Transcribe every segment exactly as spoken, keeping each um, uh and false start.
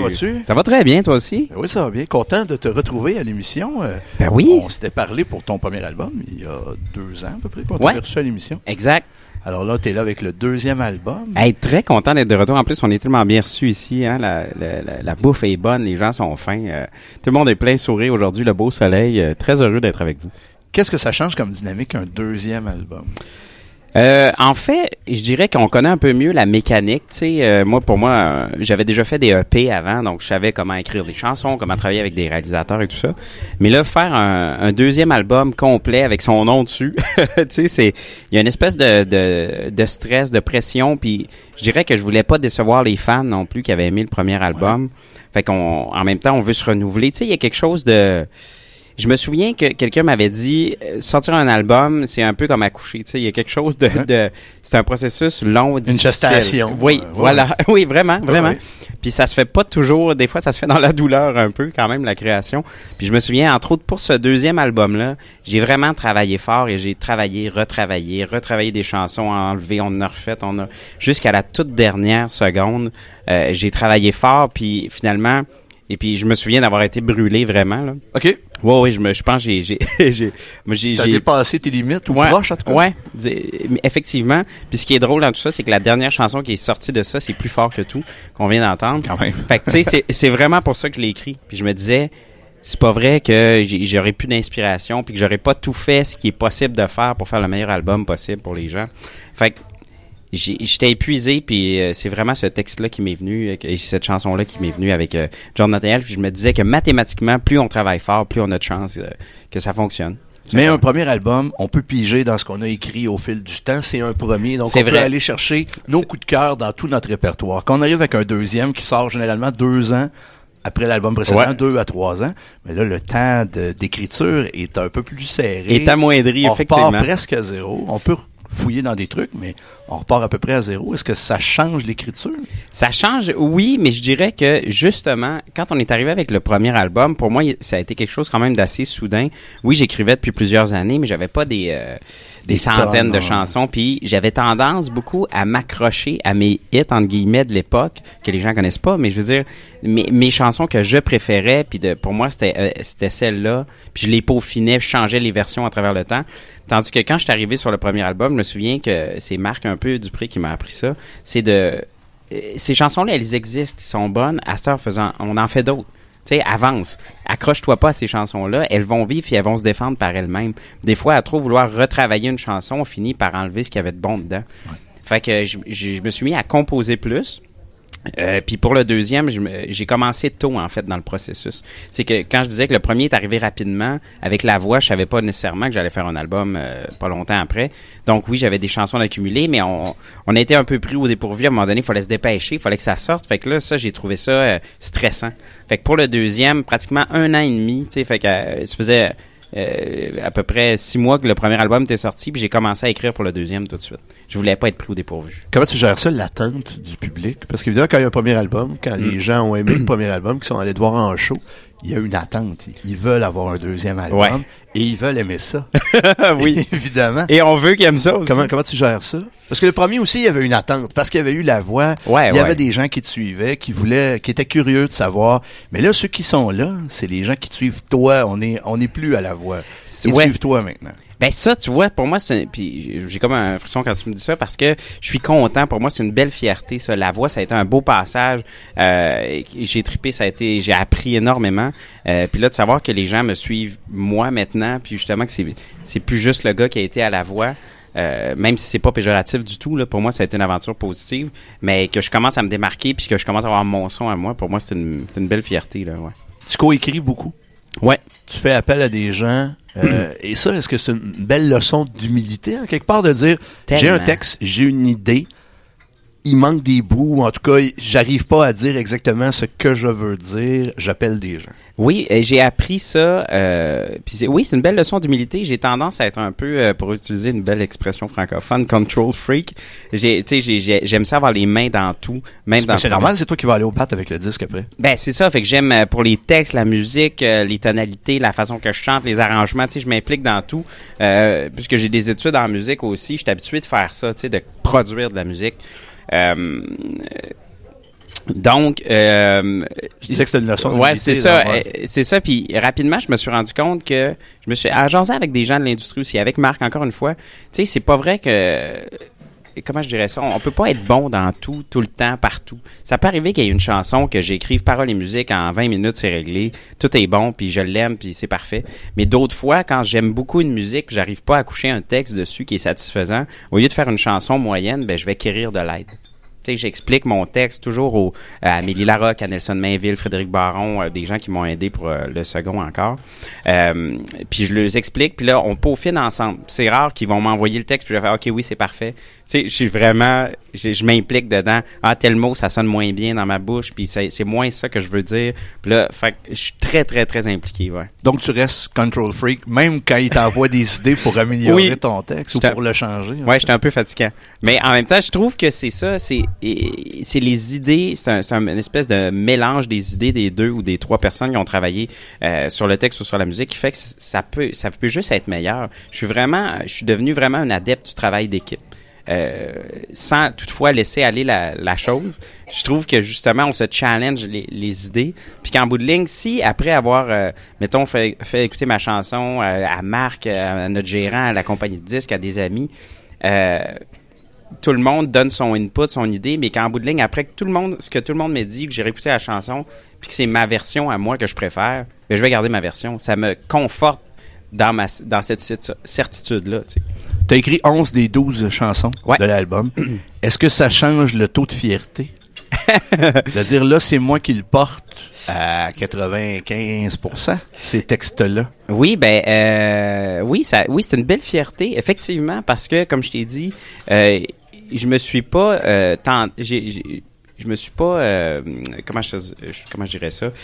vas-tu? Ça va très bien, toi aussi? Ben oui, ça va bien. Content de te retrouver à l'émission. Euh, ben oui. On s'était parlé pour ton premier album il y a deux ans à peu près, qu'on ouais. t'avait reçu à l'émission. Exact. Alors là, tu es là avec le deuxième album. Hey, très content d'être de retour. En plus, on est tellement bien reçus ici. Hein? La, la, la, la bouffe est bonne, les gens sont fins. Euh, tout le monde est plein sourire aujourd'hui, le beau soleil. Euh, très heureux d'être avec vous. Qu'est-ce que ça change comme dynamique, un deuxième album? Euh, en fait, je dirais qu'on connaît un peu mieux la mécanique. Tu sais, euh, moi, pour moi, euh, j'avais déjà fait des E P avant, donc je savais comment écrire des chansons, comment travailler avec des réalisateurs et tout ça. Mais là, faire un, un deuxième album complet avec son nom dessus, tu sais, c'est, il y a une espèce de, de, de stress, de pression. Puis, je dirais que je voulais pas décevoir les fans non plus qui avaient aimé le premier album. Ouais. Fait qu'on, en même temps, on veut se renouveler. Tu sais, il y a quelque chose de Je me souviens que quelqu'un m'avait dit euh, sortir un album, c'est un peu comme accoucher. Tu sais, il y a quelque chose de, ouais. de c'est un processus long, difficile. Une gestation. Oui, euh, voilà. Ouais. Oui, vraiment, vraiment. Ouais. Puis ça se fait pas toujours. Des fois, ça se fait dans la douleur un peu, quand même, la création. Puis je me souviens, entre autres, pour ce deuxième album-là, j'ai vraiment travaillé fort et j'ai travaillé, retravaillé, retravaillé des chansons, enlevé, on en a refait, on a jusqu'à la toute dernière seconde, euh, j'ai travaillé fort. Puis finalement. Et puis, je me souviens d'avoir été brûlé vraiment, là. OK. Oui, oui, je me, je pense que j'ai, j'ai, j'ai, j'ai, T'as j'ai... dépassé tes limites ou ouais, proche, en tout cas? Ouais, effectivement. Puis ce qui est drôle dans tout ça, c'est que la dernière chanson qui est sortie de ça, c'est Plus fort que tout, qu'on vient d'entendre. Quand même. Fait que, tu sais, c'est, c'est vraiment pour ça que je l'ai écrit. Puis je me disais, c'est pas vrai que j'ai, j'aurais plus d'inspiration puis que j'aurais pas tout fait ce qui est possible de faire pour faire le meilleur album possible pour les gens. Fait que, J'ai, j'étais épuisé, puis euh, c'est vraiment ce texte-là qui m'est venu, euh, cette chanson-là qui m'est venue avec euh, John Nathaniel, puis je me disais que mathématiquement, plus on travaille fort, plus on a de chance euh, que ça fonctionne. C'est Mais vrai. un premier album, on peut piger dans ce qu'on a écrit au fil du temps. C'est un premier, donc c'est on vrai. peut aller chercher nos coups de cœur dans tout notre répertoire. Quand on arrive avec un deuxième qui sort généralement deux ans après l'album précédent, ouais. deux à trois ans, mais là, le temps de, d'écriture est un peu plus serré. Est amoindri, on effectivement. On repart presque à zéro. On peut fouiller dans des trucs, mais on repart à peu près à zéro. Est-ce que ça change l'écriture? Ça change, oui, mais je dirais que, justement, quand on est arrivé avec le premier album, pour moi, ça a été quelque chose quand même d'assez soudain. Oui, j'écrivais depuis plusieurs années, mais j'avais pas des... Euh, des, des centaines tonnes, de chansons, puis j'avais tendance beaucoup à m'accrocher à mes hits, entre guillemets, de l'époque, que les gens connaissent pas, mais je veux dire, mes, mes chansons que je préférais, puis de, pour moi, c'était, euh, c'était celle-là, puis je les peaufinais, je changeais les versions à travers le temps. Tandis que quand je suis arrivé sur le premier album, je me souviens que c'est Marc un peu Dupré qui m'a appris ça, c'est de... Euh, ces chansons-là, elles existent, elles sont bonnes, à cette heure faisant, on en fait d'autres. Tu sais, avance. Accroche-toi pas à ces chansons-là. Elles vont vivre et elles vont se défendre par elles-mêmes. Des fois, à trop vouloir retravailler une chanson, on finit par enlever ce qu'il y avait de bon dedans. Ouais. Fait que je, je, je me suis mis à composer plus. Euh, puis pour le deuxième, je me, j'ai commencé tôt, en fait, dans le processus. C'est que quand je disais que le premier est arrivé rapidement, avec la voix, je savais pas nécessairement que j'allais faire un album euh, pas longtemps après. Donc oui, j'avais des chansons accumulées, mais on, on a été un peu pris au dépourvu. À un moment donné, il fallait se dépêcher, il fallait que ça sorte. Fait que là, ça, j'ai trouvé ça euh, stressant. Fait que pour le deuxième, pratiquement un an et demi, tu sais, fait que euh, ça faisait... Euh, à peu près six mois que le premier album était sorti, puis j'ai commencé à écrire pour le deuxième tout de suite. Je voulais pas être pris au dépourvu. Comment tu gères ça, l'attente du public? Parce qu'évidemment, quand il y a un premier album, quand mm. les gens ont aimé le premier album, qui sont allés te voir en show, il y a une attente. Ils veulent avoir un deuxième album ouais. et ils veulent aimer ça. Oui. Évidemment. Et on veut qu'ils aiment ça aussi. Comment, comment tu gères ça? Parce que le premier aussi, il y avait une attente. Parce qu'il y avait eu la voix. Ouais, il y ouais. avait des gens qui te suivaient, qui voulaient, qui étaient curieux de savoir. Mais là, ceux qui sont là, c'est les gens qui te suivent toi. On est, on n'est plus à la voix. Ils ouais. suivent toi maintenant. Ben ça, tu vois, pour moi, c'est, puis j'ai comme un frisson quand tu me dis ça parce que je suis content. Pour moi, c'est une belle fierté. Ça, la voix, ça a été un beau passage. Euh, j'ai trippé, ça a été, j'ai appris énormément. Euh, puis là, de savoir que les gens me suivent moi maintenant, puis justement que c'est, c'est plus juste le gars qui a été à la voix. Euh, même si c'est pas péjoratif du tout, là, pour moi, ça a été une aventure positive. Mais que je commence à me démarquer, puis que je commence à avoir mon son à moi, pour moi, c'est une, c'est une belle fierté, là. Ouais. Tu coécris beaucoup. Ouais. Tu fais appel à des gens. Euh, et ça, est-ce que c'est une belle leçon d'humilité, en quelque part, de dire, Tellement. j'ai un texte, j'ai une idée, il manque des bouts, en tout cas, j'arrive pas à dire exactement ce que je veux dire, j'appelle des gens. Oui, j'ai appris ça. Euh, puis c'est, oui, c'est une belle leçon d'humilité. J'ai tendance à être un peu, euh, pour utiliser une belle expression francophone, control freak. J'ai, tu sais, j'ai, j'ai, j'aime ça avoir les mains dans tout, même c'est, dans. C'est normal, c'est toi qui vas aller au pat avec le disque après. Ben c'est ça, fait que j'aime euh, pour les textes, la musique, euh, les tonalités, la façon que je chante, les arrangements. Tu sais, je m'implique dans tout. Euh, puisque j'ai des études en musique aussi, je suis habitué de faire ça, tu sais, de produire de la musique. Euh, Donc, euh, je disais que c'était une leçon ouais, c'est ça, euh, c'est ça. Puis rapidement, je me suis rendu compte que je me suis agencé avec des gens de l'industrie aussi, avec Marc encore une fois. Tu sais, c'est pas vrai que comment je dirais ça, on peut pas être bon dans tout, tout le temps, partout. Ça peut arriver qu'il y ait une chanson que j'écrive paroles et musique en vingt minutes, c'est réglé, tout est bon, puis je l'aime, puis c'est parfait. Mais d'autres fois, quand j'aime beaucoup une musique, j'arrive pas à coucher un texte dessus qui est satisfaisant, au lieu de faire une chanson moyenne, ben je vais quérir de l'aide. Tu sais, j'explique mon texte toujours au, à Amélie Larocque, à Nelson Mainville, Frédéric Baron, euh, des gens qui m'ont aidé pour euh, le second encore. Euh, puis je leur explique, puis là, on peaufine ensemble. C'est rare qu'ils vont m'envoyer le texte, puis je vais faire « OK, oui, c'est parfait ». Tu sais, je suis vraiment, je, je m'implique dedans. Ah, tel mot, ça sonne moins bien dans ma bouche, puis c'est, c'est moins ça que je veux dire. Puis là, fait que je suis très, très, très impliqué, ouais. Donc, tu restes control freak, même quand il t'envoie des idées pour améliorer oui. ton texte ou pour le changer. Ouais, j'étais un peu fatiguant. Mais en même temps, je trouve que c'est ça, c'est, c'est les idées, c'est, un, c'est un, une espèce de mélange des idées des deux ou des trois personnes qui ont travaillé euh, sur le texte ou sur la musique qui fait que ça peut, ça peut juste être meilleur. Je suis vraiment, je suis devenu vraiment un adepte du travail d'équipe. Euh, sans toutefois laisser aller la, la chose. Je trouve que justement, on se challenge les, les idées. Puis qu'en bout de ligne, si après avoir, euh, mettons, fait, fait écouter ma chanson euh, à Marc, à notre gérant, à la compagnie de disques, à des amis, euh, tout le monde donne son input, son idée, mais qu'en bout de ligne, après que tout le monde, ce que tout le monde me dit, que j'ai réécouté la chanson, puis que c'est ma version à moi que je préfère, bien, je vais garder ma version. Ça me conforte dans ma dans cette certitude-là, tu sais. Tu as écrit onze des douze chansons ouais. de l'album. Est-ce que ça change le taux de fierté? C'est-à-dire, là, c'est moi qui le porte à quatre-vingt-quinze pour cent, ces textes-là. Oui, ben, euh, oui, ça, oui, c'est une belle fierté, effectivement, parce que, comme je t'ai dit, euh, je me suis pas, euh, tant, j'ai, j'ai, je me suis pas, euh, comment je, comment je dirais ça?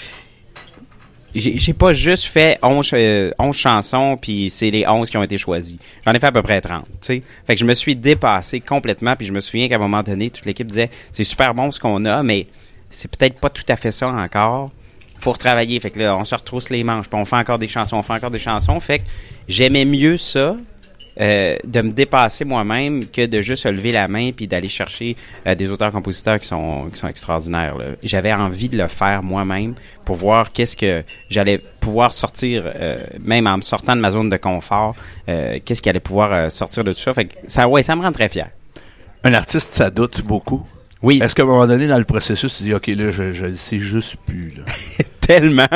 J'ai, j'ai pas juste fait onze, euh, onze chansons, puis c'est les onze qui ont été choisies. J'en ai fait à peu près trente, tu sais. Fait que je me suis dépassé complètement, puis je me souviens qu'à un moment donné, toute l'équipe disait « C'est super bon ce qu'on a, mais c'est peut-être pas tout à fait ça encore. Faut retravailler. » Fait que là, on se retrousse les manches, puis on fait encore des chansons, on fait encore des chansons. Fait que j'aimais mieux ça, euh, de me dépasser moi-même que de juste lever la main puis d'aller chercher euh, des auteurs-compositeurs qui sont qui sont extraordinaires, là. J'avais envie de le faire moi-même pour voir qu'est-ce que j'allais pouvoir sortir, euh, même en me sortant de ma zone de confort, euh, qu'est-ce qui allait pouvoir euh, sortir de tout ça. Fait que ça, ouais, ça me rend très fier. Un artiste, ça doute beaucoup. Oui. Est-ce qu'à un moment donné, dans le processus, tu dis, OK, là, je, je le sais juste plus, là. Tellement.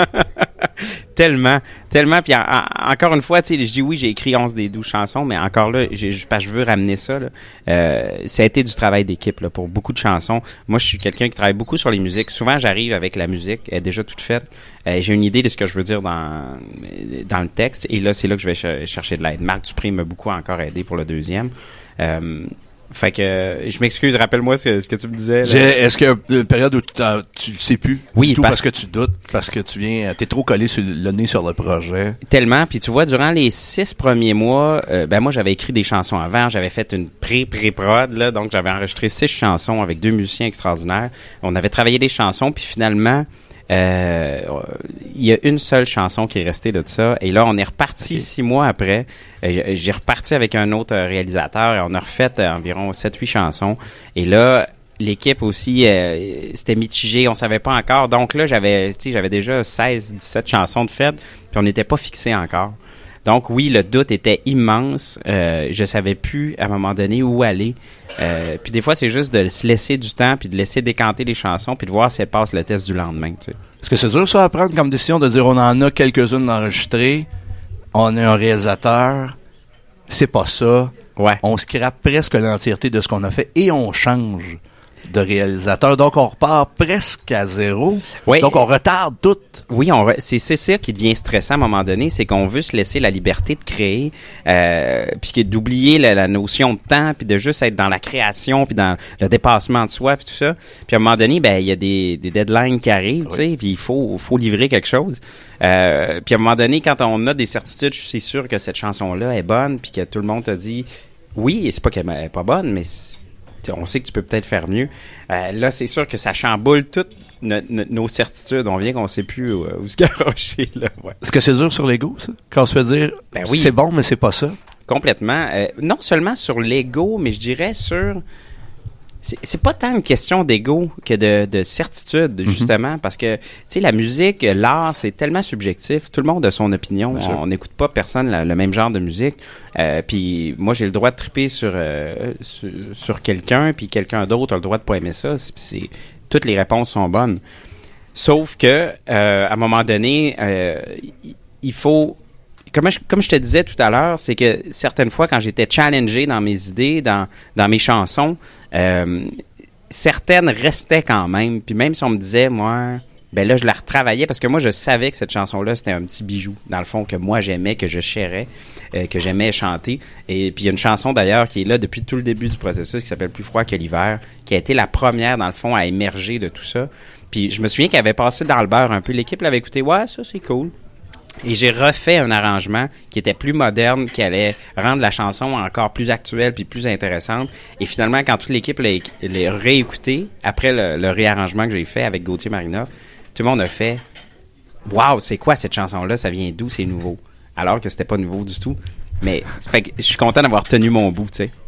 tellement. Tellement. Puis en, en, encore une fois, tu sais, je dis oui, j'ai écrit onze des douze chansons, mais encore là, j'ai, parce que je veux ramener ça, là. Euh, ça a été du travail d'équipe, là, pour beaucoup de chansons. Moi, je suis quelqu'un qui travaille beaucoup sur les musiques. Souvent, j'arrive avec la musique, elle est déjà toute faite. Euh, j'ai une idée de ce que je veux dire dans, dans le texte. Et là, c'est là que je vais ch- chercher de l'aide. Marc Dupré m'a beaucoup encore aidé pour le deuxième. Euh, Fait que euh, je m'excuse, rappelle-moi ce que, ce que tu me disais. J'ai, est-ce qu'il y a une période où tu ne sais plus? Oui, tout parce... parce que tu doutes, parce que tu viens, t'es trop collé sur le nez sur le projet. Tellement, puis tu vois, durant les six premiers mois, euh, ben moi j'avais écrit des chansons avant, j'avais fait une pré-pré-prod, là, donc j'avais enregistré six chansons avec deux musiciens extraordinaires. On avait travaillé des chansons, puis finalement, Euh, il y a une seule chanson qui est restée de ça. Et là, on est reparti okay. six mois après. Euh, j'ai reparti avec un autre réalisateur et on a refait euh, environ sept huit chansons. Et là, l'équipe aussi, euh, c'était mitigé. On savait pas encore. Donc là, j'avais, tu sais, j'avais déjà seize dix-sept chansons de fête. Puis on n'était pas fixé encore. Donc oui, le doute était immense. Euh, je savais plus à un moment donné où aller. Euh, puis des fois, c'est juste de se laisser du temps, puis de laisser décanter les chansons, puis de voir si elles passent le test du lendemain. Tu sais. Est-ce que c'est dur ça à prendre comme décision de dire on en a quelques-unes d'enregistrées, on a un réalisateur, c'est pas ça. Ouais. On scrape presque l'entièreté de ce qu'on a fait et on change de réalisateur. Donc, on repart presque à zéro. Oui. Donc, on retarde tout. Oui, on re... c'est, c'est ça qui devient stressant à un moment donné, c'est qu'on veut se laisser la liberté de créer, euh, puis d'oublier la, la notion de temps, puis de juste être dans la création, puis dans le dépassement de soi, puis tout ça. Puis à un moment donné, ben il y a des, des deadlines qui arrivent, oui. tu sais, puis il faut, faut livrer quelque chose. Euh, puis à un moment donné, quand on a des certitudes, je suis sûr que cette chanson-là est bonne, puis que tout le monde te dit, oui, c'est pas qu'elle est pas bonne, mais on sait que tu peux peut-être faire mieux. Euh, là, c'est sûr que ça chamboule toutes no, no, nos certitudes. On vient qu'on ne sait plus où, où se garrocher. Là. Ouais. Est-ce que c'est dur sur l'ego, ça? Quand on se fait dire, ben oui. c'est bon, mais c'est pas ça? Complètement. Euh, non seulement sur l'ego, mais je dirais sur C'est, c'est pas tant une question d'ego que de, de certitude, justement, mm-hmm. parce que, tu sais, la musique, l'art, c'est tellement subjectif. Tout le monde a son opinion. On n'écoute pas personne la, le même genre de musique. Euh, puis moi, j'ai le droit de triper sur, euh, sur, sur quelqu'un, puis quelqu'un d'autre a le droit de pas aimer ça. C'est, c'est, toutes les réponses sont bonnes. Sauf que, euh, à un moment donné, euh, il faut... Comme je, comme je te disais tout à l'heure, c'est que certaines fois, quand j'étais challengé dans mes idées, dans, dans mes chansons, euh, certaines restaient quand même. Puis même si on me disait, moi, ben là, je la retravaillais parce que moi, je savais que cette chanson-là, c'était un petit bijou, dans le fond, que moi, j'aimais, que je chérais, euh, que j'aimais chanter. Et puis, il y a une chanson, d'ailleurs, qui est là depuis tout le début du processus, qui s'appelle « Plus froid que l'hiver », qui a été la première, dans le fond, à émerger de tout ça. Puis, je me souviens qu'elle avait passé dans le beurre un peu. L'équipe l'avait écouté. « Ouais, ça, c'est cool. » Et j'ai refait un arrangement qui était plus moderne, qui allait rendre la chanson encore plus actuelle puis plus intéressante. Et finalement, quand toute l'équipe l'a, l'a réécouté, après le, le réarrangement que j'ai fait avec Gauthier Marinoff, tout le monde a fait « Wow, c'est quoi cette chanson-là? Ça vient d'où? C'est nouveau. » Alors que c'était pas nouveau du tout. Mais fait que je suis content d'avoir tenu mon bout, tu sais.